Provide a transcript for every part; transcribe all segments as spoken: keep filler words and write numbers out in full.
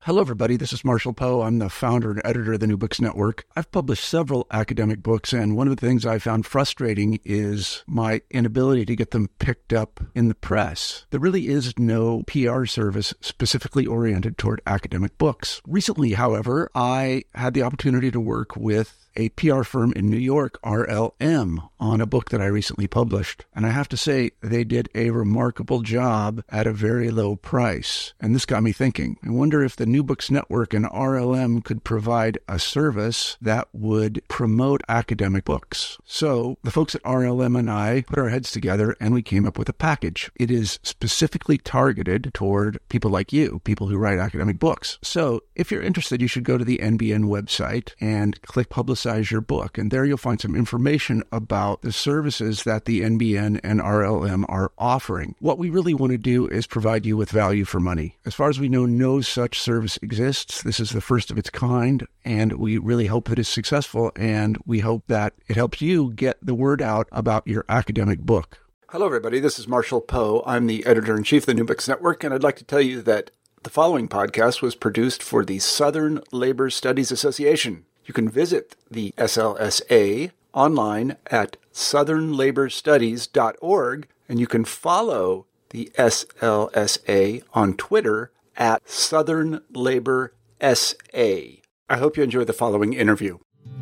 Hello, everybody. This is Marshall Poe. I'm the founder and editor of the New Books Network. I've published several academic books, and one of the things I found frustrating is my inability to get them picked up in the press. There really is no P R service specifically oriented toward academic books. Recently, however, I had the opportunity to work with a P R firm in New York, R L M, on a book that I recently published. And I have to say, they did a remarkable job at a very low price. And this got me thinking. I wonder if the New Books Network and R L M could provide a service that would promote academic books. So the folks at R L M and I put our heads together and we came up with a package. It is specifically targeted toward people like you, people who write academic books. So if you're interested, you should go to the N B N website and click Publicize your book. And there you'll find some information about the services that the N B N and R L M are offering. What we really want to do is provide you with value for money. As far as we know, no such service exists. This is the first of its kind, and we really hope that it's successful, and we hope that it helps you get the word out about your academic book. Hello, everybody. This is Marshall Poe. I'm the editor-in-chief of the New Books Network, and I'd like to tell you that the following podcast was produced for the Southern Labor Studies Association. You can visit the S L S A online at southern labor studies dot org, and you can follow the S L S A on Twitter at Southern Labor S A. I hope you enjoy the following interview.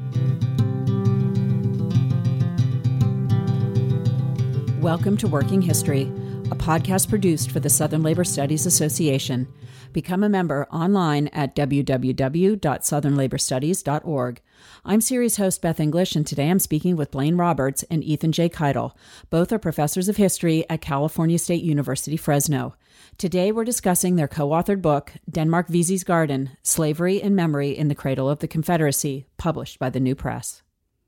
Welcome to Working History, a podcast produced for the Southern Labor Studies Association. Become a member online at w w w dot southern labor studies dot org. I'm series host Beth English, and today I'm speaking with Blaine Roberts and Ethan J. Keitel. Both are professors of history at California State University, Fresno. Today we're discussing their co-authored book, Denmark Vesey's Garden, Slavery and Memory in the Cradle of the Confederacy, published by the New Press.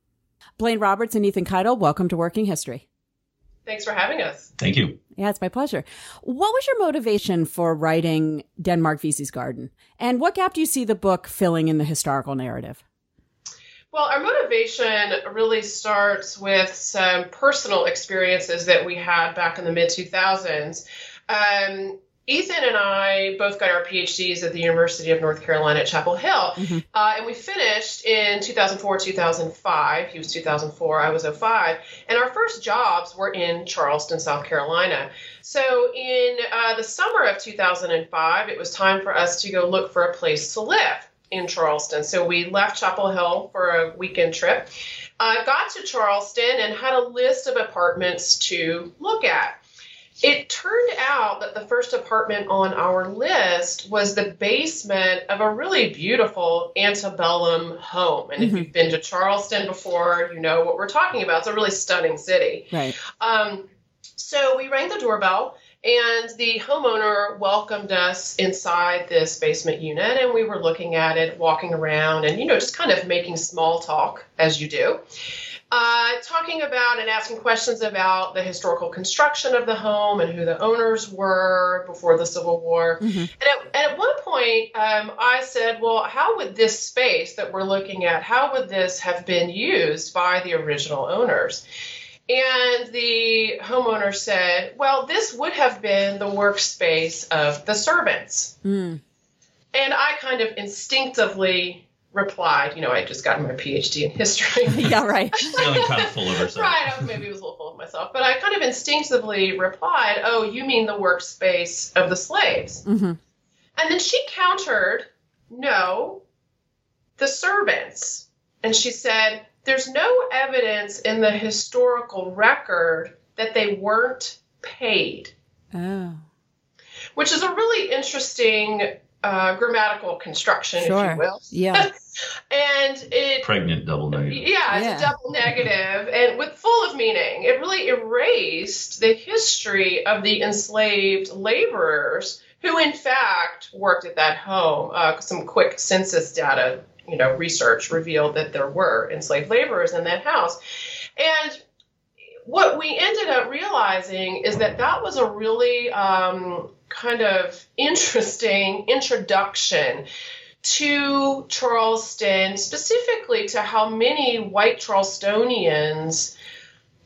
Blaine Roberts and Ethan Keitel, welcome to Working History. Thanks for having us. Thank you. Yeah, it's my pleasure. What was your motivation for writing Denmark Vesey's Garden? And what gap do you see the book filling in the historical narrative? Well, our motivation really starts with some personal experiences that we had back in the mid two thousands. Um, Ethan and I both got our P H Ds at the University of North Carolina at Chapel Hill, mm-hmm. uh, and we finished in two thousand four, two thousand five. He was two thousand four, I was oh five, and our first jobs were in Charleston, South Carolina. So in uh, the summer of two thousand five, it was time for us to go look for a place to live in Charleston. So we left Chapel Hill for a weekend trip, uh, got to Charleston, and had a list of apartments to look at. It turned out that the first apartment on our list was the basement of a really beautiful antebellum home. And mm-hmm. if you've been to Charleston before, you know what we're talking about. It's a really stunning city. Right. Um, so we rang the doorbell, and the homeowner welcomed us inside this basement unit. And we were looking at it, walking around, and, you know, just kind of making small talk, as you do. Uh, talking about and asking questions about the historical construction of the home and who the owners were before the Civil War. Mm-hmm. And, at, and at one point, um, I said, well, how would this space that we're looking at, how would this have been used by the original owners? And the homeowner said, well, this would have been the workspace of the servants. Mm. And I kind of instinctively replied, you know, I had just gotten my P H D in history. Yeah, right. Feeling kind of full of herself. Right. I was, maybe was a little full of myself. But I kind of instinctively replied, oh, you mean the workspace of the slaves? Mm-hmm. And then she countered, no, the servants. And she said, there's no evidence in the historical record that they weren't paid. Oh. Which is a really interesting uh, grammatical construction, sure. if you will. Yeah. And it pregnant double negative. Yeah, it's yeah. a double negative and with full of meaning. It really erased the history of the enslaved laborers who, in fact, worked at that home. Uh, some quick census data, you know, research revealed that there were enslaved laborers in that house. And what we ended up realizing is that that was a really um, kind of interesting introduction to Charleston, specifically to how many white Charlestonians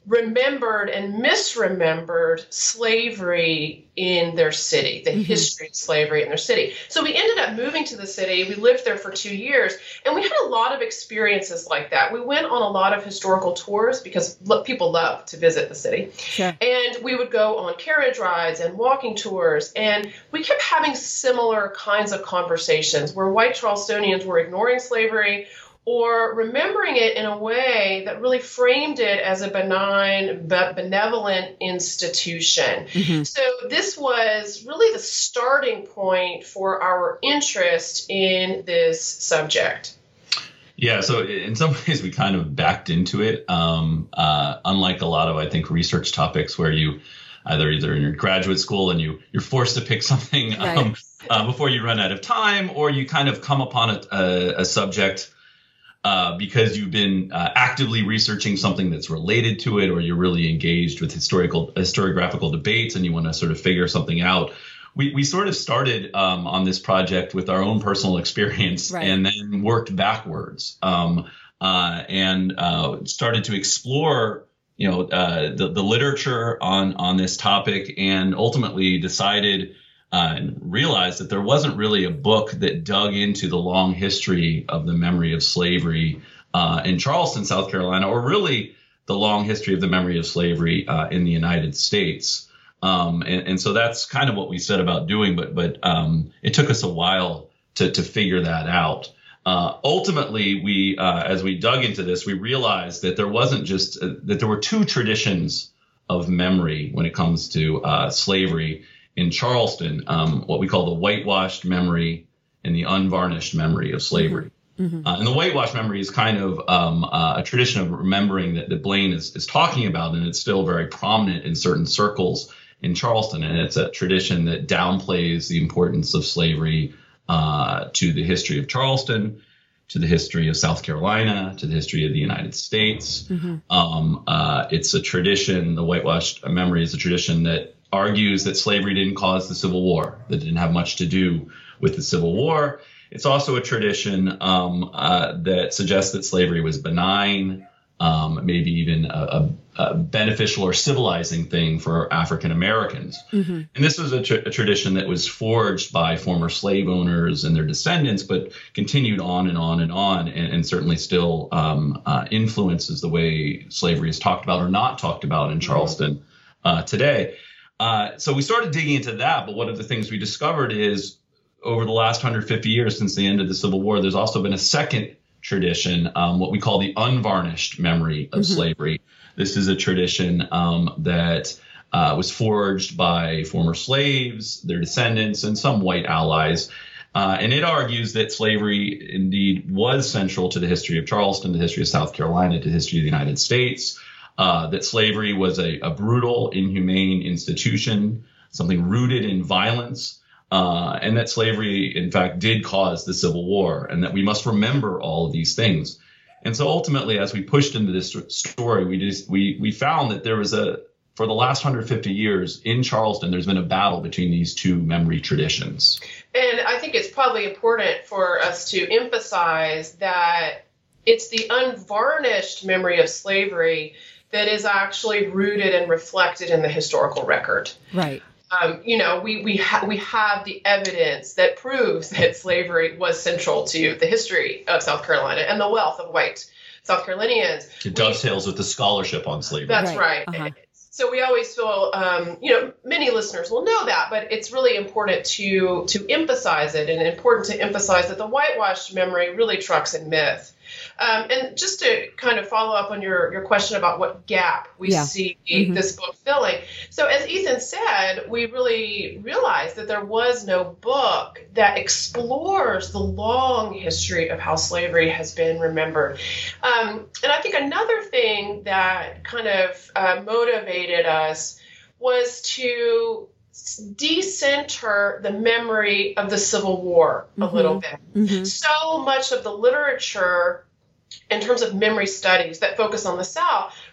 remembered and misremembered slavery in their city, the mm-hmm. history of slavery in their city. So we ended up moving to the city. We lived there for two years, and we had a lot of experiences like that. We went on a lot of historical tours because look, people love to visit the city. Sure. And we would go on carriage rides and walking tours, and we kept having similar kinds of conversations where white Charlestonians were ignoring slavery or remembering it in a way that really framed it as a benign, but benevolent institution. Mm-hmm. So this was really the starting point for our interest in this subject. Yeah, so in some ways we kind of backed into it, um, uh, unlike a lot of, I think, research topics where you either either in your graduate school and you, you're forced to pick something right. um, uh, before you run out of time, or you kind of come upon a, a, a subject Uh, because you've been uh, actively researching something that's related to it, or you're really engaged with historical historiographical debates and you want to sort of figure something out. We we sort of started um, on this project with our own personal experience right. and then worked backwards um, uh, and uh, started to explore, you know, uh, the, the literature on, on this topic, and ultimately decided Uh, and realized that there wasn't really a book that dug into the long history of the memory of slavery uh, in Charleston, South Carolina, or really the long history of the memory of slavery uh, in the United States. Um, and, and so that's kind of what we set about doing, but but um, it took us a while to to figure that out. Uh, ultimately, we uh, as we dug into this, we realized that there wasn't just uh, that there were two traditions of memory when it comes to uh, slavery in Charleston, um, what we call the whitewashed memory and the unvarnished memory of slavery. Mm-hmm. Uh, and the whitewashed memory is kind of um, uh, a tradition of remembering that, that Blaine is, is talking about, and it's still very prominent in certain circles in Charleston. And it's a tradition that downplays the importance of slavery uh, to the history of Charleston, to the history of South Carolina, to the history of the United States. Mm-hmm. Um, uh, it's a tradition, the whitewashed memory is a tradition that argues that slavery didn't cause the Civil War, that it didn't have much to do with the Civil War. It's also a tradition um, uh, that suggests that slavery was benign, um, maybe even a, a, a beneficial or civilizing thing for African Americans. Mm-hmm. And this was a, tra- a tradition that was forged by former slave owners and their descendants, but continued on and on and on, and, and certainly still um, uh, influences the way slavery is talked about or not talked about in Charleston uh, today. Uh, so we started digging into that, but one of the things we discovered is over the last one hundred fifty years since the end of the Civil War, there's also been a second tradition, um, what we call the unvarnished memory of mm-hmm. slavery. This is a tradition um, that uh, was forged by former slaves, their descendants, and some white allies. Uh, and it argues that slavery indeed was central to the history of Charleston, the history of South Carolina, to the history of the United States. Uh, that slavery was a, a brutal, inhumane institution, something rooted in violence, uh, and that slavery, in fact, did cause the Civil War, and that we must remember all of these things. And so ultimately, as we pushed into this story, we just we we found that there was a, for the last one hundred fifty years in Charleston, there's been a battle between these two memory traditions. And I think it's probably important for us to emphasize that it's the unvarnished memory of slavery that is actually rooted and reflected in the historical record. Right. Um, you know, we we, ha- we have the evidence that proves that slavery was central to the history of South Carolina and the wealth of white South Carolinians. It dovetails we, with the scholarship on slavery. That's right. right. Uh-huh. So we always feel, um, you know, many listeners will know that, but it's really important to to emphasize it, and important to emphasize that the whitewashed memory really trucks in myth. Um, and just to kind of follow up on your, your question about what gap we yeah. see mm-hmm. this book filling. So as Ethan said, we really realized that there was no book that explores the long history of how slavery has been remembered. Um, and I think another thing that kind of uh, motivated us was to decenter the memory of the Civil War a mm-hmm. little bit. Mm-hmm. So much of the literature in terms of memory studies that focus on the South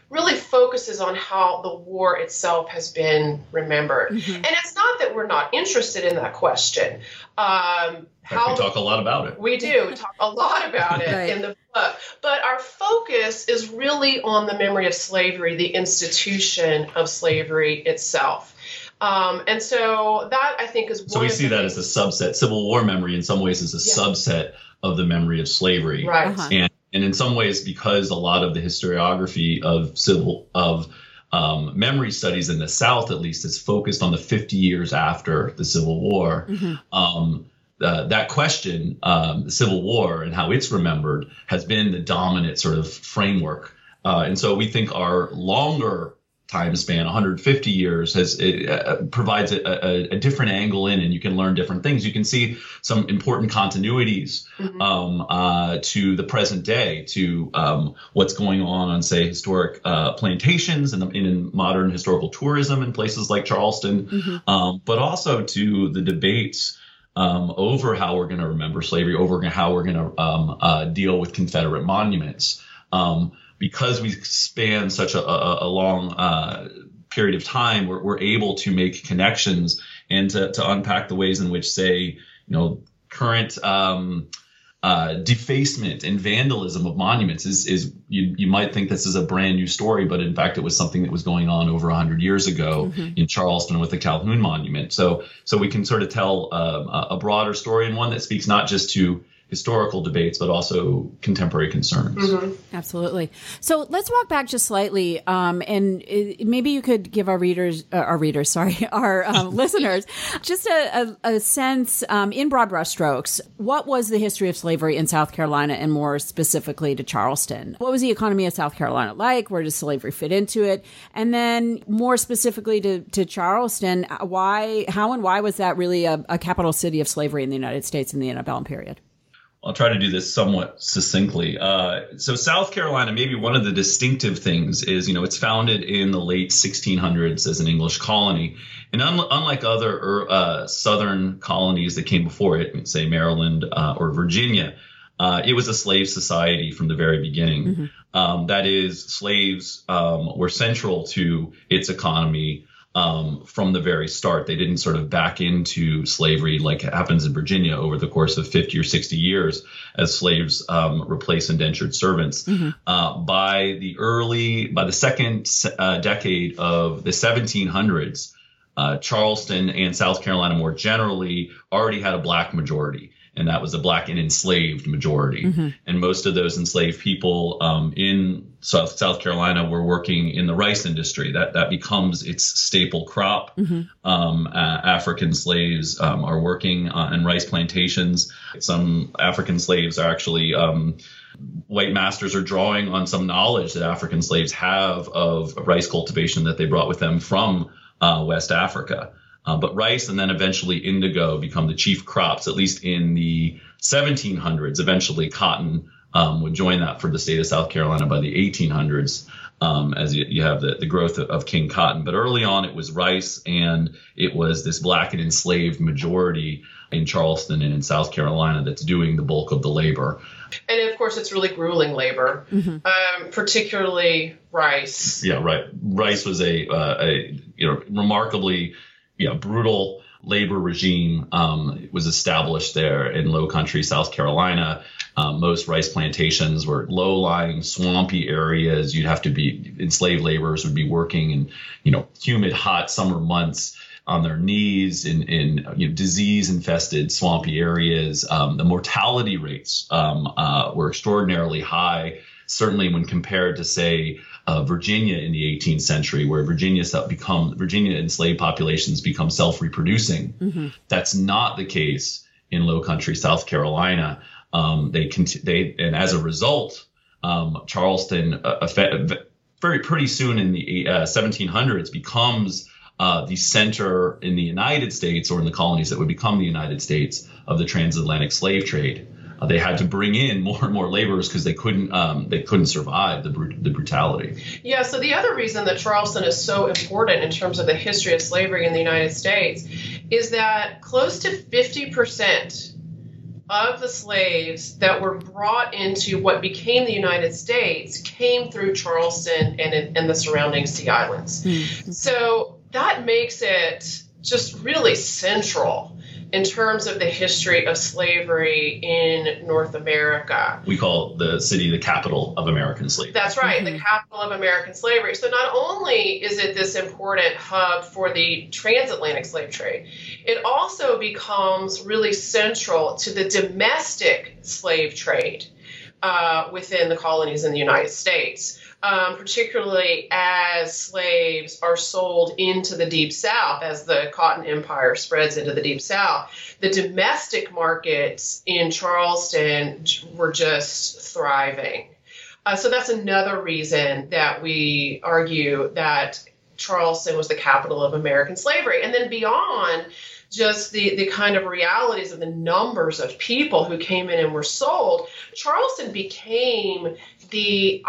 really focuses on how the war itself has been remembered. Mm-hmm. And it's not that we're not interested in that question. Um, how we talk a lot about it. We do talk a lot about it right. in the book. But our focus is really on the memory of slavery, the institution of slavery itself. Um, and so that, I think, is one So we see that as a subset. Civil War memory, in some ways, is a yeah. subset of the memory of slavery. Right. Uh-huh. And and in some ways, because a lot of the historiography of civil of um, memory studies in the South, at least, is focused on the fifty years after the Civil War. Mm-hmm. Um, uh, that question, um, the Civil War and how it's remembered, has been the dominant sort of framework. Uh, and so we think our longer time span, one hundred fifty years, has it, uh, provides a, a, a different angle in, and you can learn different things. You can see some important continuities mm-hmm. um, uh, to the present day, to um, what's going on on, say, historic uh, plantations and in, in modern historical tourism in places like Charleston, mm-hmm. um, but also to the debates um, over how we're going to remember slavery, over how we're going to um, uh, deal with Confederate monuments. Um, Because we span such a, a, a long uh, period of time, we're, we're able to make connections and to, to unpack the ways in which, say, you know, current um, uh, defacement and vandalism of monuments is, is you, you might think this is a brand new story, but in fact, it was something that was going on over one hundred years ago mm-hmm. in Charleston with the Calhoun Monument. So, so we can sort of tell uh, a broader story, and one that speaks not just to historical debates, but also contemporary concerns. Mm-hmm. Absolutely. So let's walk back just slightly, um, and it, maybe you could give our readers, uh, our readers, sorry, our um, listeners, just a, a, a sense, um, in broad brushstrokes, what was the history of slavery in South Carolina, and more specifically to Charleston? What was the economy of South Carolina like? Where does slavery fit into it? And then more specifically to, to Charleston, why, how and why was that really a, a capital city of slavery in the United States in the antebellum period? I'll try to do this somewhat succinctly. Uh, so South Carolina, maybe one of the distinctive things is, you know, it's founded in the late sixteen hundreds as an English colony. And un- unlike other uh, southern colonies that came before it, say Maryland uh, or Virginia, uh, it was a slave society from the very beginning. Mm-hmm. Um, that is, slaves um, were central to its economy Um, from the very start. They didn't sort of back into slavery like it happens in Virginia over the course of fifty or sixty years as slaves um, replace indentured servants. Mm-hmm. Uh, by the early, by the second uh, decade of the seventeen hundreds, uh, Charleston and South Carolina more generally already had a black majority. And that was a black and enslaved majority. Mm-hmm. And most of those enslaved people um, in South, South Carolina were working in the rice industry. That that becomes its staple crop. Mm-hmm. Um, uh, African slaves um, are working uh, in rice plantations. Some African slaves are actually, um, white masters are drawing on some knowledge that African slaves have of rice cultivation that they brought with them from uh, West Africa. Uh, but rice and then eventually indigo become the chief crops, at least in the seventeen hundreds. Eventually cotton um, would join that for the state of South Carolina by the eighteen hundreds, um, as you, you have the, the growth of, of King Cotton. But early on, it was rice, and it was this black and enslaved majority in Charleston and in South Carolina that's doing the bulk of the labor. And of course, it's really grueling labor, mm-hmm. um, particularly rice. Yeah, right. Rice was a, uh, a you know remarkably Yeah, brutal labor regime um, was established there in low country South Carolina. Um, most rice plantations were low-lying, swampy areas. You'd have to be enslaved laborers would be working in, you know, humid, hot summer months on their knees in, in you know, disease-infested, swampy areas. Um, the mortality rates um, uh, were extraordinarily high, certainly when compared to, say, Uh, Virginia in the eighteenth century, where Virginia become Virginia enslaved populations become self-reproducing. Mm-hmm. That's not the case in low country South Carolina. Um, they cont- they and as a result, um, Charleston uh, effect- very pretty soon in the uh, seventeen hundreds becomes uh, the center in the United States, or in the colonies that would become the United States, of the transatlantic slave trade. Uh, they had to bring in more and more laborers because they couldn't um, they couldn't survive the brut- the brutality. Yeah. So the other reason that Charleston is so important in terms of the history of slavery in the United States is that close to fifty percent of the slaves that were brought into what became the United States came through Charleston and, and the surrounding Sea Islands. Mm-hmm. So that makes it just really central in terms of the history of slavery in North America. We call the city the capital of American slavery. That's right, mm-hmm. the capital of American slavery. So not only is it this important hub for the transatlantic slave trade, it also becomes really central to the domestic slave trade uh, within the colonies in the United States. Um, particularly as slaves are sold into the Deep South, as the Cotton Empire spreads into the Deep South. The domestic markets in Charleston were just thriving. Uh, so that's another reason that we argue that Charleston was the capital of American slavery. And then beyond just the, the kind of realities of the numbers of people who came in and were sold, Charleston became the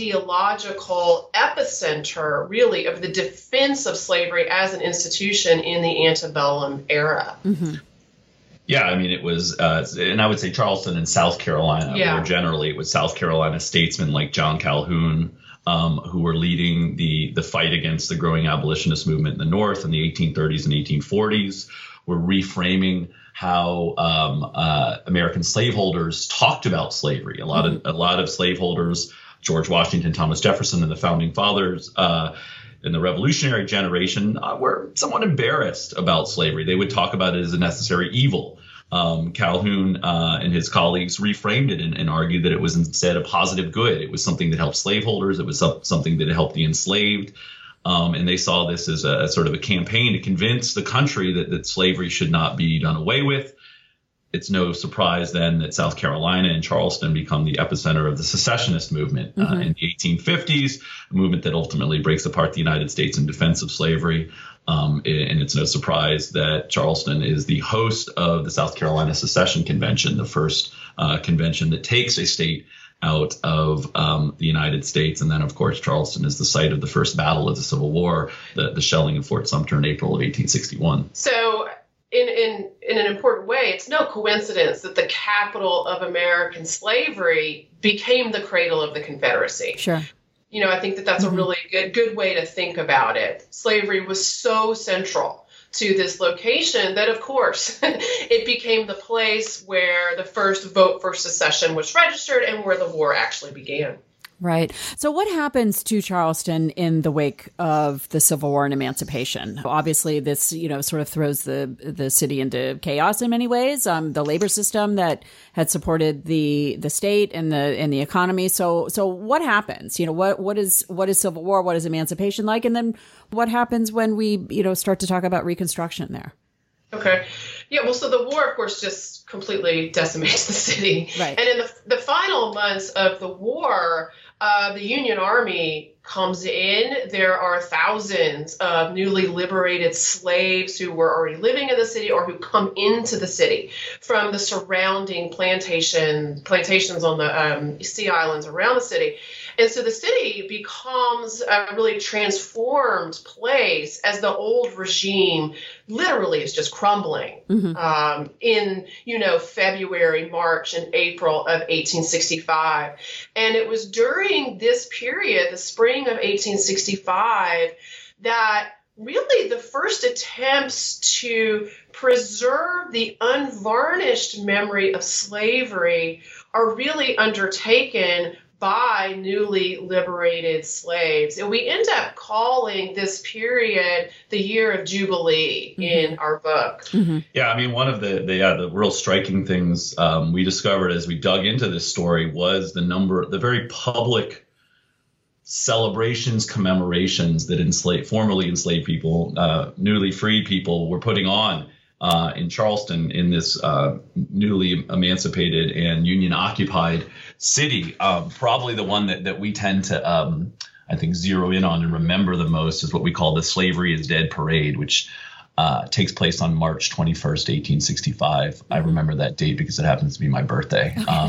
ideological epicenter, really, of the defense of slavery as an institution in the antebellum era. Mm-hmm. Yeah, I mean, it was, uh, and I would say Charleston and South Carolina, yeah. More generally, it was South Carolina statesmen like John Calhoun, um, who were leading the, the fight against the growing abolitionist movement in the North in the eighteen thirties and eighteen forties, were reframing how um, uh, American slaveholders talked about slavery. A lot of a lot of slaveholders, George Washington, Thomas Jefferson, and the founding fathers uh, in the Revolutionary generation uh, were somewhat embarrassed about slavery. They would talk about it as a necessary evil. Um, Calhoun uh, and his colleagues reframed it and, and argued that it was instead a positive good. It was something that helped slaveholders. It was something that helped the enslaved. Um, and they saw this as a, a sort of a campaign to convince the country that, that slavery should not be done away with. It's no surprise then that South Carolina and Charleston become the epicenter of the secessionist movement mm-hmm. uh, in the eighteen fifties, a movement that ultimately breaks apart the United States in defense of slavery. Um, and it's no surprise that Charleston is the host of the South Carolina Secession Convention, the first uh, convention that takes a state out of um, the United States. And then, of course, Charleston is the site of the first battle of the Civil War, the, the shelling of Fort Sumter in April of eighteen sixty-one. So in, in, in an important way, it's no coincidence that the capital of American slavery became the cradle of the Confederacy. Sure. You know, I think that that's mm-hmm. a really good, good way to think about it. Slavery was so central to this location that, of course, it became the place where the first vote for secession was registered and where the war actually began. Right. So what happens to Charleston in the wake of the Civil War and emancipation? Obviously, this, you know, sort of throws the the city into chaos in many ways. Um, the labor system that had supported the the state and the and the economy. So so what happens? You know, what what is what is Civil War? What is emancipation like? And then what happens when we, you know, start to talk about Reconstruction there? Okay. Yeah, well, so the war, of course, just completely decimates the city. Right. And in the, the final months of the war, uh, the Union Army comes in. There are thousands of newly liberated slaves who were already living in the city or who come into the city from the surrounding plantation plantations on the um, Sea Islands around the city. And so the city becomes a really transformed place as the old regime literally is just crumbling mm-hmm. um, in, you know, February, March, and April of eighteen sixty-five. And it was during this period, the spring of eighteen sixty-five, that really the first attempts to preserve the unvarnished memory of slavery are really undertaken by newly liberated slaves. And we end up calling this period the year of Jubilee mm-hmm. in our book. Mm-hmm. Yeah, I mean, one of the the, yeah, the real striking things um, we discovered as we dug into this story was the number, the very public celebrations, commemorations that enslaved, formerly enslaved people, uh, newly freed people were putting on Uh, in Charleston, in this uh, newly emancipated and union-occupied city. Um, probably the one that, that we tend to, um, I think, zero in on and remember the most is what we call the Slavery is Dead Parade, which uh, takes place on March twenty-first, eighteen sixty-five. Mm-hmm. I remember that date because it happens to be my birthday. Um,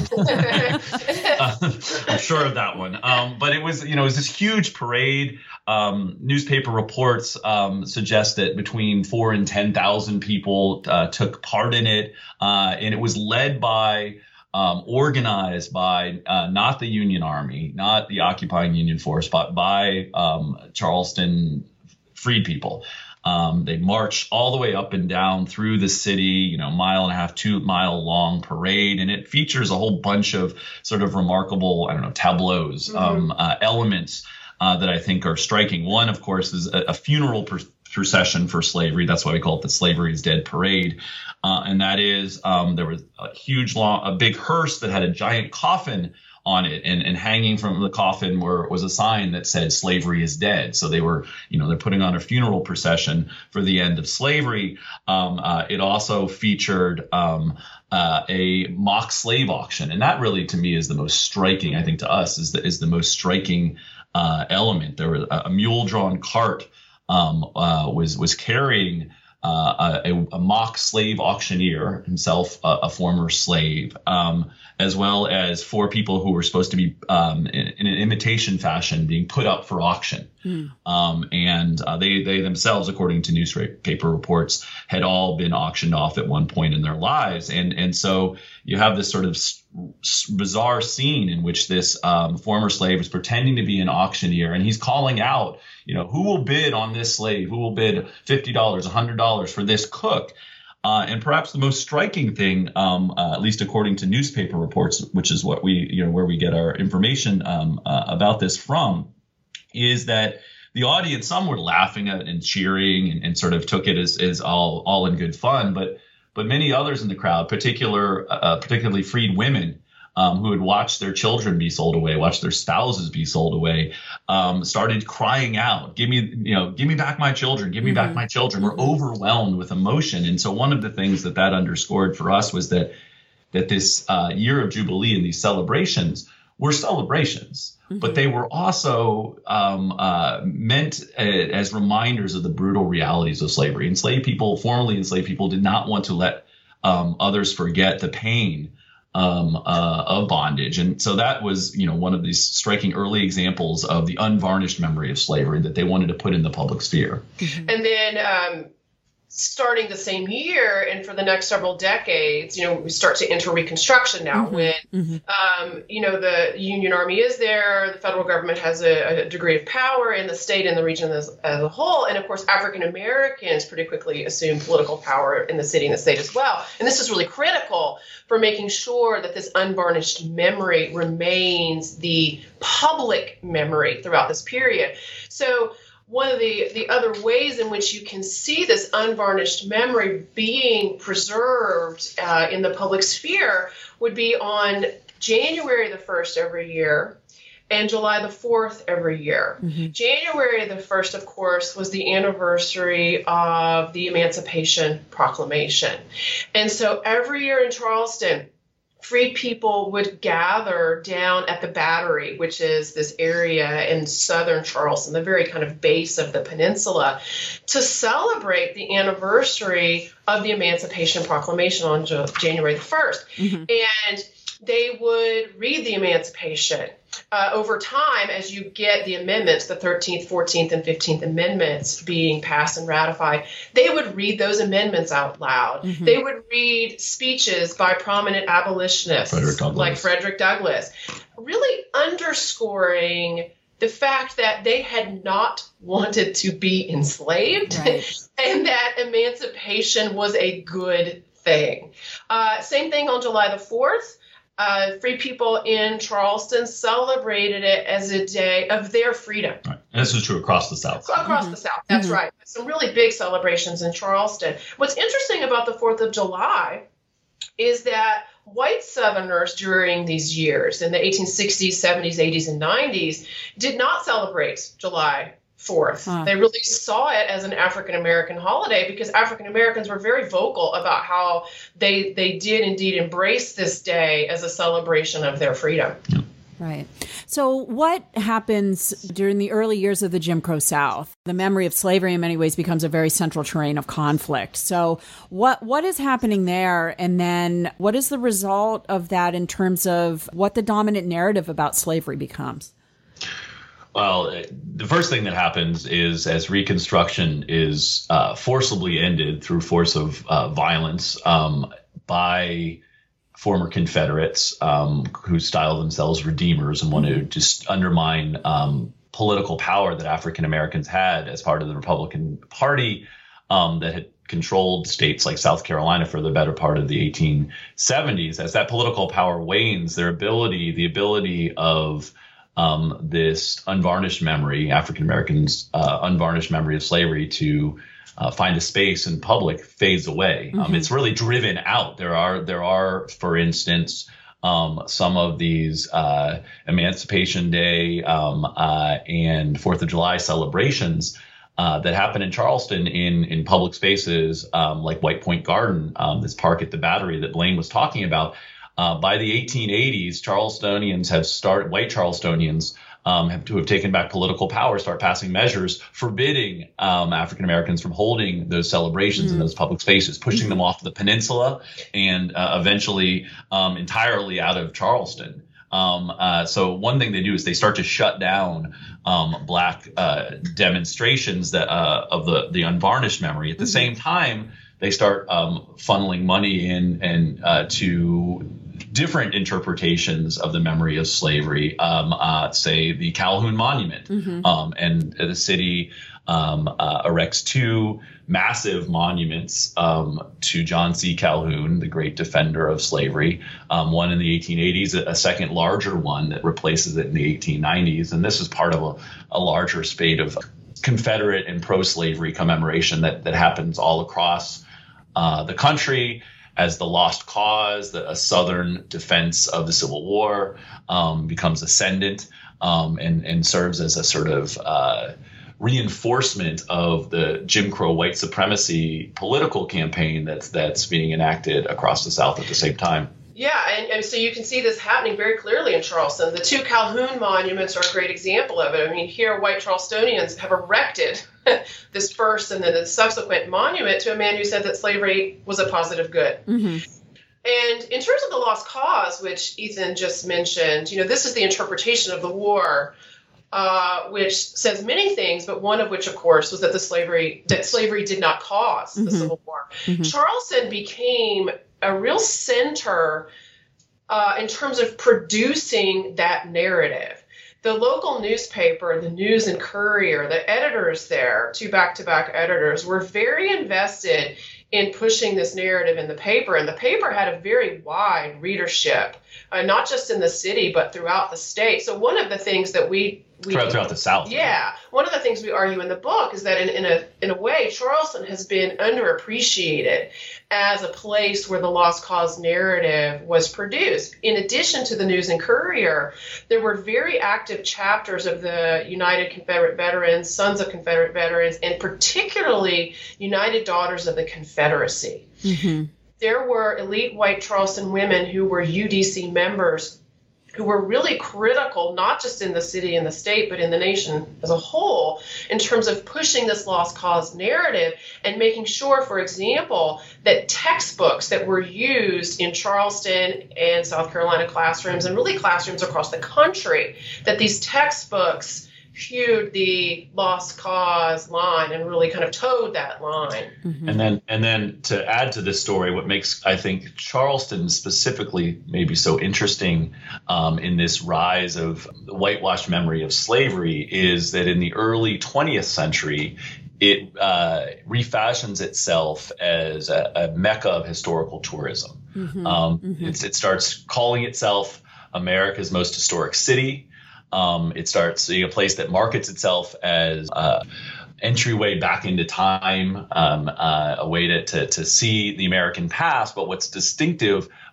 uh, I'm sure of that one. Um, but it was, you know, it was this huge parade. Um, newspaper reports um, suggest that between four and ten thousand people uh, took part in it, uh, and it was led by. Um, organized by uh, not the Union Army, not the occupying Union force, but by um, Charleston freed people. Um, they marched all the way up and down through the city, you know, mile and a half, two mile long parade. And it features a whole bunch of sort of remarkable, I don't know, tableaus, mm-hmm. um, uh, elements uh, that I think are striking. One, of course, is a, a funeral per- procession for slavery. That's why we call it the Slavery is Dead Parade. Uh, and that is, um, there was a huge, long, a big hearse that had a giant coffin on it, and, and hanging from the coffin were, was a sign that said slavery is dead. So they were, you know, they're putting on a funeral procession for the end of slavery. Um, uh, it also featured um, uh, a mock slave auction. And that really, to me, is the most striking, I think to us, is the, is the most striking uh, element. There was a, a mule-drawn cart um, uh, was, was carrying Uh, a, a mock slave auctioneer, himself a, a former slave, um, as well as four people who were supposed to be um, in, in an imitation fashion being put up for auction. Mm. Um, and uh, they, they themselves, according to newspaper reports, had all been auctioned off at one point in their lives. And, and so you have this sort of s- bizarre scene in which this um, former slave is pretending to be an auctioneer, and he's calling out, you know, who will bid on this slave? Who will bid fifty dollars, one hundred dollars for this cook? Uh, and perhaps the most striking thing, um, uh, at least according to newspaper reports, which is what we, you know, where we get our information um, uh, about this from, is that the audience, some were laughing at and cheering and, and sort of took it as, as all all in good fun, but but many others in the crowd, particular uh, particularly freed women, Um, who had watched their children be sold away, watched their spouses be sold away, um, started crying out, give me, you know, give me back my children, give me mm-hmm. back my children. We're mm-hmm. overwhelmed with emotion. And so one of the things that that underscored for us was that that this uh, year of Jubilee and these celebrations were celebrations, mm-hmm. but they were also um, uh, meant uh, as reminders of the brutal realities of slavery. Enslaved people, formerly enslaved people, did not want to let um, others forget the pain Um, uh, of bondage. And so that was, you know, one of these striking early examples of the unvarnished memory of slavery that they wanted to put in the public sphere. Mm-hmm. And then um, starting the same year and for the next several decades, you know, we start to enter Reconstruction now mm-hmm. when, mm-hmm. Um, you know, the Union Army is there, the federal government has a, a degree of power in the state and the region as, as a whole. And of course, African Americans pretty quickly assume political power in the city and the state as well. And this is really critical for making sure that this unvarnished memory remains the public memory throughout this period. So one of the, the other ways in which you can see this unvarnished memory being preserved uh, in the public sphere would be on January the first every year and July the fourth every year. Mm-hmm. January the first, of course, was the anniversary of the Emancipation Proclamation. And so every year in Charleston, freed people would gather down at the Battery, which is this area in southern Charleston, the very kind of base of the peninsula, to celebrate the anniversary of the Emancipation Proclamation on January the first. Mm-hmm. And they would read the Emancipation. Uh, over time, as you get the amendments, the thirteenth, fourteenth, and fifteenth Amendments being passed and ratified, they would read those amendments out loud. Mm-hmm. They would read speeches by prominent abolitionists Frederick like Frederick Douglass, really underscoring the fact that they had not wanted to be enslaved right. and that emancipation was a good thing. Uh, same thing on July the fourth. Uh, free people in Charleston celebrated it as a day of their freedom. Right. And this is true across the South. So across mm-hmm. the South, that's mm-hmm. right. Some really big celebrations in Charleston. What's interesting about the fourth of July is that white Southerners during these years, in the eighteen sixties, seventies, eighties, and nineties, did not celebrate July fourth. Huh. They really saw it as an African-American holiday because African-Americans were very vocal about how they they did indeed embrace this day as a celebration of their freedom. Yeah. Right. So what happens during the early years of the Jim Crow South? The memory of slavery in many ways becomes a very central terrain of conflict. So what what is happening there? And then what is the result of that in terms of what the dominant narrative about slavery becomes? Well, the first thing that happens is as Reconstruction is uh, forcibly ended through force of uh, violence um, by former Confederates um, who style themselves redeemers and want to just undermine um, political power that African Americans had as part of the Republican Party um, that had controlled states like South Carolina for the better part of the eighteen seventies. As that political power wanes, their ability, the ability of um, this unvarnished memory, African Americans' uh, unvarnished memory of slavery to Uh, find a space in public fades away. Mm-hmm. Um, it's really driven out. There are, there are, for instance, um, some of these uh, Emancipation Day um, uh, and Fourth of July celebrations uh, that happen in Charleston in in public spaces um, like White Point Garden, um, this park at the Battery that Blaine was talking about. Uh, by the eighteen eighties, Charlestonians have started, white Charlestonians Um, have to have taken back political power, start passing measures forbidding um, African Americans from holding those celebrations mm. in those public spaces, pushing mm-hmm. them off the peninsula and uh, eventually um, entirely out of Charleston. Um, uh, so one thing they do is they start to shut down um, Black uh, demonstrations that uh, of the, the unvarnished memory. At the mm-hmm. same time, they start um, funneling money in and uh, to different interpretations of the memory of slavery, um, uh, say the Calhoun Monument. Mm-hmm. Um, and the city um, uh, erects two massive monuments um, to John C. Calhoun, the great defender of slavery, um, one in the eighteen eighties, a second larger one that replaces it in the eighteen nineties. And this is part of a, a larger spate of Confederate and pro-slavery commemoration that, that happens all across uh, the country as the lost cause, the, a Southern defense of the Civil War um, becomes ascendant um, and, and serves as a sort of uh, reinforcement of the Jim Crow white supremacy political campaign that's that's being enacted across the South at the same time. Yeah, and, and so you can see this happening very clearly in Charleston. The two Calhoun monuments are a great example of it. I mean, here white Charlestonians have erected this first and then the subsequent monument to a man who said that slavery was a positive good. Mm-hmm. And in terms of the lost cause, which Ethan just mentioned, you know, this is the interpretation of the war, uh, which says many things, but one of which, of course, was that the slavery that slavery did not cause the mm-hmm. Civil War. Mm-hmm. Charleston became a real center uh, in terms of producing that narrative. The local newspaper, the News and Courier, the editors there, two back-to-back editors, were very invested in pushing this narrative in the paper. And the paper had a very wide readership, uh, not just in the city, but throughout the state. So one of the things that we We, throughout, throughout the South. Yeah. One of the things we argue in the book is that in, in a in a way, Charleston has been underappreciated as a place where the lost cause narrative was produced. In addition to the News and Courier, there were very active chapters of the United Confederate Veterans, Sons of Confederate Veterans, and particularly United Daughters of the Confederacy. Mm-hmm. There were elite white Charleston women who were U D C members who were really critical, not just in the city and the state, but in the nation as a whole, in terms of pushing this lost cause narrative and making sure, for example, that textbooks that were used in Charleston and South Carolina classrooms, and really classrooms across the country, that these textbooks hewed the lost cause line and really kind of towed that line. Mm-hmm. And then and then to add to this story, what makes, I think, Charleston specifically maybe so interesting um, in this rise of the whitewashed memory of slavery is that in the early twentieth century, it uh, refashions itself as a, a mecca of historical tourism. Mm-hmm. Um, mm-hmm. It's, it starts calling itself America's most historic city. Um, it starts being a place that markets itself as uh, entryway back into time, um, uh, a way to, to to see the American past. But what's distinctive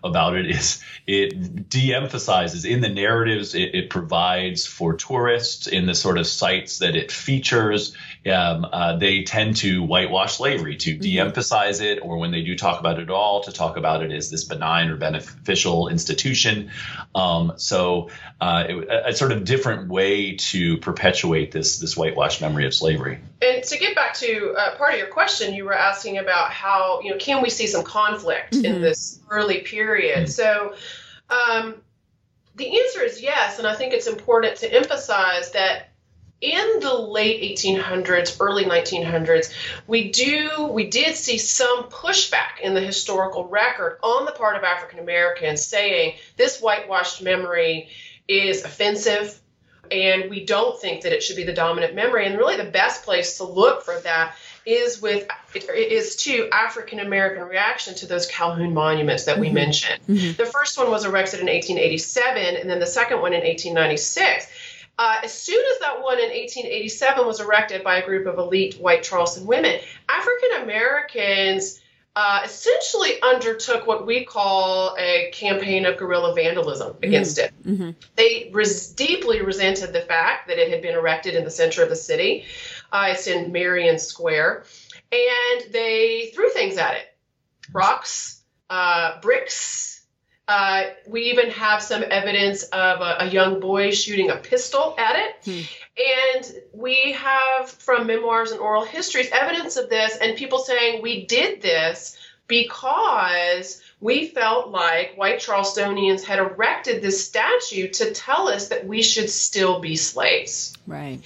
about it is it de-emphasizes in the narratives. It, it provides for tourists in the sort of sites that it features. Um, uh, they tend to whitewash slavery, to de-emphasize it, or when they do talk about it at all, to talk about it as this benign or beneficial institution. Um, so uh, it, a, a sort of different way to perpetuate this this whitewash memory of slavery. And to get back to uh, part of your question, you were asking about how, you know, can we see some conflict mm-hmm. in this early period? Mm-hmm. So um, the answer is yes, and I think it's important to emphasize that in the late eighteen hundreds, early nineteen hundreds, we do we did see some pushback in the historical record on the part of African Americans saying this whitewashed memory is offensive, and we don't think that it should be the dominant memory. And really the best place to look for that is with is to African American reaction to those Calhoun monuments that we mm-hmm. mentioned. Mm-hmm. The first one was erected in eighteen eighty-seven, and then the second one in eighteen ninety-six. Uh, as soon as that one in eighteen eighty-seven was erected by a group of elite white Charleston women, African Americans uh, essentially undertook what we call a campaign of guerrilla vandalism against mm-hmm. it. Mm-hmm. They res- deeply resented the fact that it had been erected in the center of the city. Uh, it's in Marion Square. And they threw things at it. Rocks, uh, bricks. Uh, we even have some evidence of a, a young boy shooting a pistol at it. Hmm. And we have from memoirs and oral histories evidence of this, and people saying we did this because we felt like white Charlestonians had erected this statue to tell us that we should still be slaves. Right.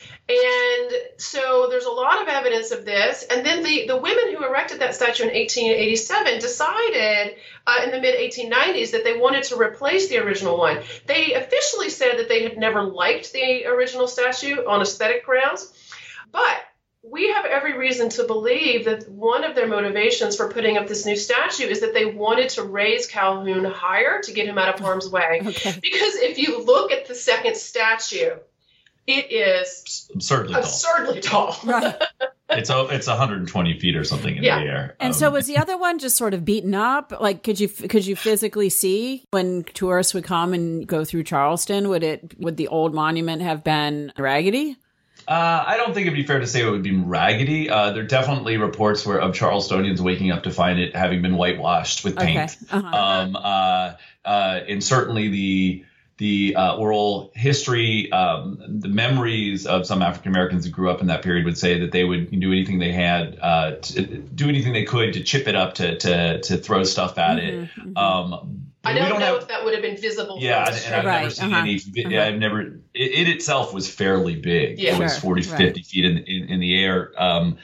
And so there's a lot of evidence of this. And then the, the women who erected that statue in eighteen eighty-seven decided uh, in the mid eighteen nineties that they wanted to replace the original one. They officially said that they had never liked the original statue on aesthetic grounds. But we have every reason to believe that one of their motivations for putting up this new statue is that they wanted to raise Calhoun higher to get him out of harm's way. Okay. Because if you look at the second statue, it is absurdly, absurdly tall. tall. Right. It's it's one hundred twenty feet or something in yeah. the air. And um, so was the other one just sort of beaten up? Like, could you could you physically see when tourists would come and go through Charleston? Would it would the old monument have been raggedy? Uh, I don't think it'd be fair to say it would be raggedy. Uh, there are definitely reports where of Charlestonians waking up to find it having been whitewashed with paint. Okay. Uh-huh. Um, uh, uh, and certainly the the uh, oral history, um, the memories of some African Americans who grew up in that period would say that they would do anything they had, uh, to do anything they could to chip it up, to to to throw stuff at mm-hmm, it. Mm-hmm. Um, I don't, don't know have, if that would have been visible. Yeah, and, and I've right. never seen uh-huh. any. Uh-huh. I've never. It, it itself was fairly big. Yeah. It was sure. forty, right. fifty feet in, in in the air. Um,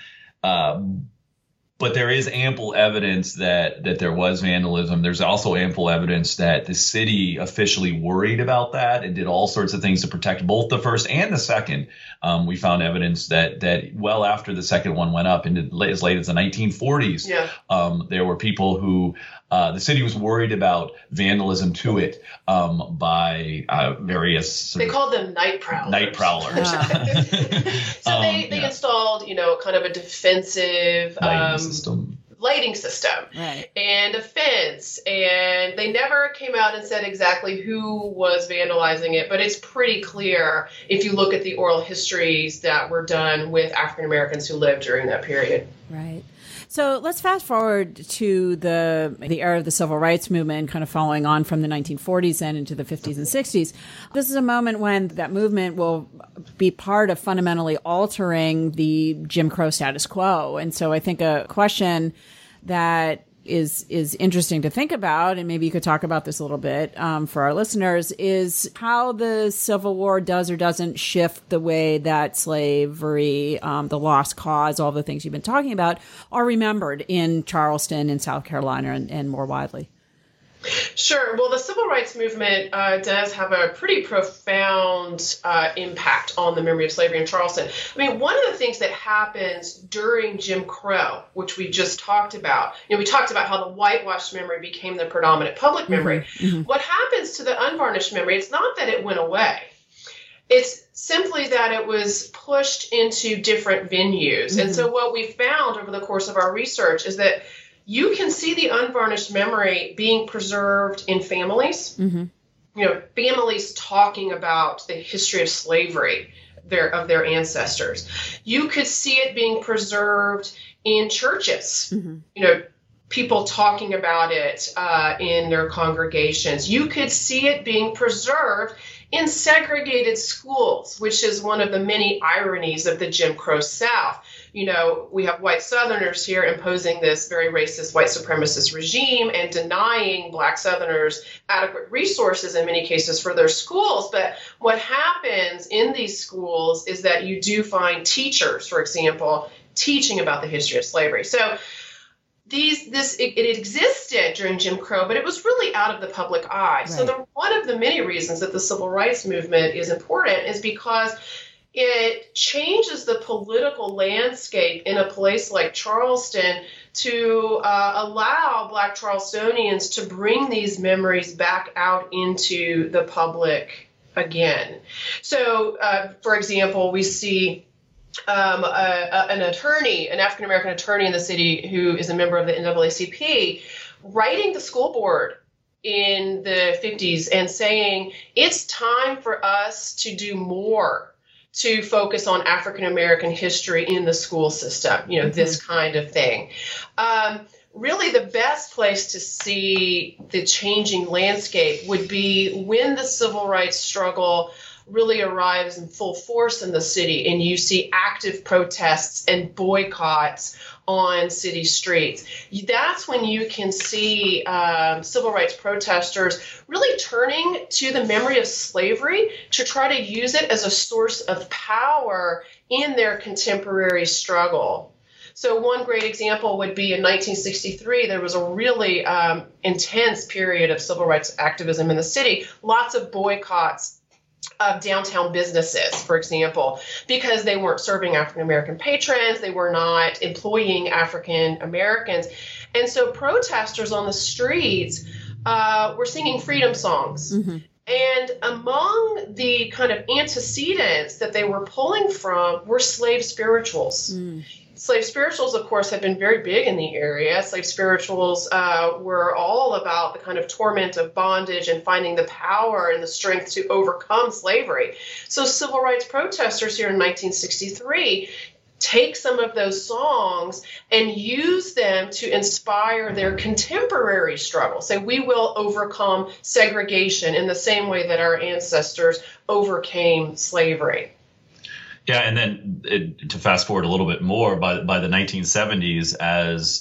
um, But there is ample evidence that that there was vandalism. There's also ample evidence that the city officially worried about that and did all sorts of things to protect both the first and the second. Um, we found evidence that that well after the second one went up, into as late as the nineteen forties, yeah. um, there were people who uh, the city was worried about vandalism to it um, by uh, various. Sort they of called them night prowlers. Night prowlers. Yeah. so um, they, they yeah. installed, you know, kind of a defensive lighting um, system. lighting system right. and a fence, and they never came out and said exactly who was vandalizing it, but it's pretty clear if you look at the oral histories that were done with African Americans who lived during that period. Right. So let's fast forward to the the era of the civil rights movement, kind of following on from the nineteen forties and into the fifties and sixties. This is a moment when that movement will be part of fundamentally altering the Jim Crow status quo. And so I think a question that is is interesting to think about, and maybe you could talk about this a little bit um, for our listeners, is how the Civil War does or doesn't shift the way that slavery, um, the lost cause, all the things you've been talking about, are remembered in Charleston, in South Carolina, and, and more widely. Sure. Well, the civil rights movement uh, does have a pretty profound uh, impact on the memory of slavery in Charleston. I mean, one of the things that happens during Jim Crow, which we just talked about, you know, we talked about how the whitewashed memory became the predominant public memory. Mm-hmm. Mm-hmm. What happens to the unvarnished memory, it's not that it went away. It's simply that it was pushed into different venues. Mm-hmm. And so what we found over the course of our research is that you can see the unvarnished memory being preserved in families. Mm-hmm. You know, families talking about the history of slavery their, of their ancestors. You could see it being preserved in churches. Mm-hmm. You know, people talking about it uh, in their congregations. You could see it being preserved in segregated schools, which is one of the many ironies of the Jim Crow South. You know, we have white Southerners here imposing this very racist white supremacist regime and denying Black Southerners adequate resources in many cases for their schools. But what happens in these schools is that you do find teachers, for example, teaching about the history of slavery. So These, this, it, it existed during Jim Crow, but it was really out of the public eye. Right. So the, one of the many reasons that the civil rights movement is important is because it changes the political landscape in a place like Charleston to uh, allow Black Charlestonians to bring these memories back out into the public again. So, uh, for example, we see Um, a, a, an attorney, an African-American attorney in the city who is a member of the N double A C P, writing the school board in the fifties and saying, it's time for us to do more to focus on African-American history in the school system, you know, mm-hmm. this kind of thing. Um, really, the best place to see the changing landscape would be when the civil rights struggle really arrives in full force in the city and you see active protests and boycotts on city streets. That's when you can see um, civil rights protesters really turning to the memory of slavery to try to use it as a source of power in their contemporary struggle. So one great example would be in nineteen sixty-three, there was a really um, intense period of civil rights activism in the city, lots of boycotts of downtown businesses, for example, because they weren't serving African-American patrons, they were not employing African-Americans. And so protesters on the streets uh, were singing freedom songs. Mm-hmm. And among the kind of antecedents that they were pulling from were slave spirituals. Mm. Slave spirituals, of course, have been very big in the area. Slave spirituals uh, were all about the kind of torment of bondage and finding the power and the strength to overcome slavery. So civil rights protesters here in nineteen sixty-three take some of those songs and use them to inspire their contemporary struggle. Say, we will overcome segregation in the same way that our ancestors overcame slavery. Yeah, and then it, to fast forward a little bit more, by by the nineteen seventies, as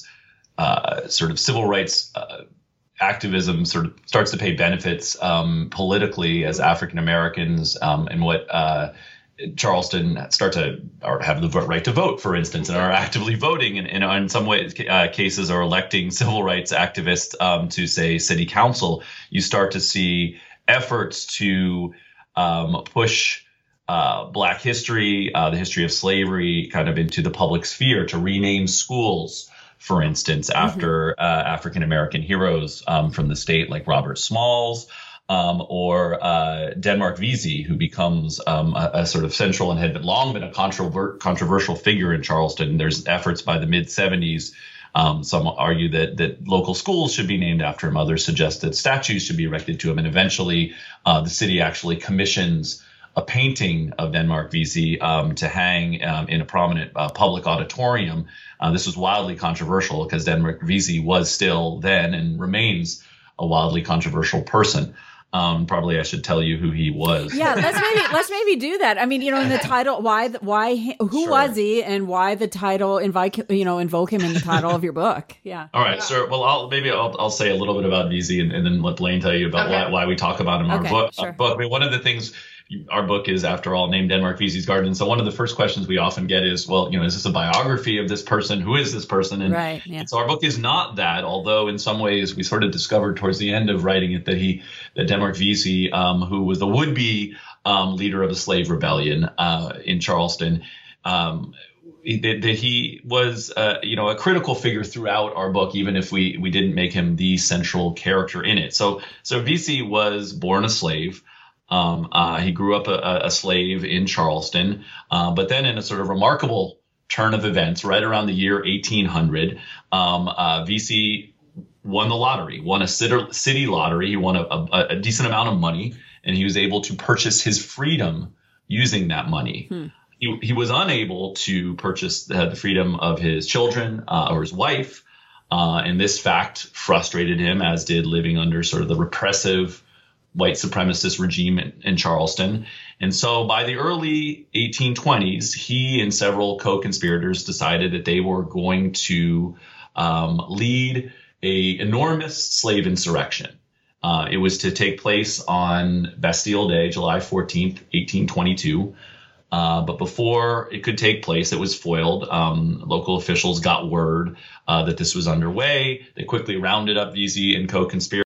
uh, sort of civil rights uh, activism sort of starts to pay benefits um, politically as African Americans, um, and what uh, Charleston start to or have the right to vote, for instance, and are actively voting, and, and in some ways uh, cases are electing civil rights activists um, to, say, city council. You start to see efforts to um, push Uh, Black history, uh, the history of slavery, kind of into the public sphere, to rename schools, for instance, after mm-hmm. uh, African-American heroes um, from the state like Robert Smalls um, or uh, Denmark Vesey, who becomes um, a, a sort of central and had long been a controver- controversial figure in Charleston. There's efforts by the mid-seventies. Um, some argue that that local schools should be named after him. Others suggest that statues should be erected to him. And eventually uh, the city actually commissions a painting of Denmark Vesey um, to hang um, in a prominent uh, public auditorium. Uh, this was wildly controversial because Denmark Vesey was still then and remains a wildly controversial person. Um, probably I should tell you who he was. Yeah, let's maybe let's maybe do that. I mean, you know, in the title, why why who sure. was he, and why the title invite you know invoke him in the title of your book? Yeah. All right, sure. Well, I'll maybe I'll I'll say a little bit about Vesey and, and then let Blaine tell you about okay. why why we talk about him in okay, our book. Sure. Our book. I mean, one of the things. Our book is, after all, named Denmark Vesey's Garden. So one of the first questions we often get is, well, you know, is this a biography of this person? Who is this person? And, right, yeah. and so our book is not that, although in some ways we sort of discovered towards the end of writing it that he, that Denmark Vesey, um, who was the would-be um, leader of a slave rebellion uh, in Charleston, um, that, that he was, uh, you know, a critical figure throughout our book, even if we we didn't make him the central character in it. So, so Vesey was born a slave. Um, uh, he grew up a, a slave in Charleston, uh, but then in a sort of remarkable turn of events, right around the year eighteen hundred, um, uh, Vesey won the lottery, won a city lottery. He won a, a, a decent amount of money, and he was able to purchase his freedom using that money. Hmm. He, he was unable to purchase the, the freedom of his children uh, or his wife. Uh, and this fact frustrated him, as did living under sort of the repressive white supremacist regime in, in Charleston. And so by the early eighteen twenties, he and several co-conspirators decided that they were going to um, lead a enormous slave insurrection. Uh, it was to take place on Bastille Day, July fourteenth, eighteen twenty-two. Uh, but before it could take place, it was foiled. Um, local officials got word uh, that this was underway. They quickly rounded up Vesey and co-conspirators.